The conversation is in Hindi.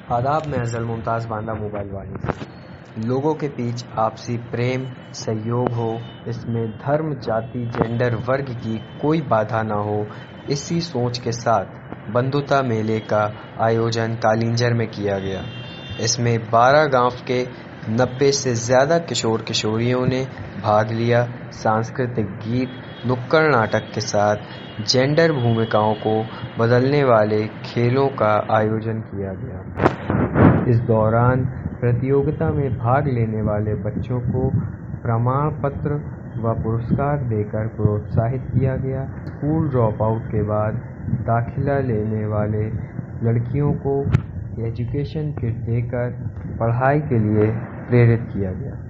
आदाब में अज़ल मुमताज़ बांदा मोबाइल वाली। लोगों के बीच आपसी प्रेम सहयोग हो, इसमें धर्म जाति जेंडर वर्ग की कोई बाधा ना हो, इसी सोच के साथ बंधुता मेले का आयोजन कालिंजर में किया गया। इसमें 12 गांव के 90 से ज़्यादा किशोर किशोरियों ने भाग लिया। सांस्कृतिक गीत, नुक्कड़ नाटक के साथ जेंडर भूमिकाओं को बदलने वाले खेलों का आयोजन किया गया। इस दौरान प्रतियोगिता में भाग लेने वाले बच्चों को प्रमाण पत्र व पुरस्कार देकर प्रोत्साहित किया गया। स्कूल ड्रॉप आउट के बाद दाखिला लेने वाले लड़कियों को एजुकेशन किट देकर पढ़ाई के लिए प्रेरित किया गया।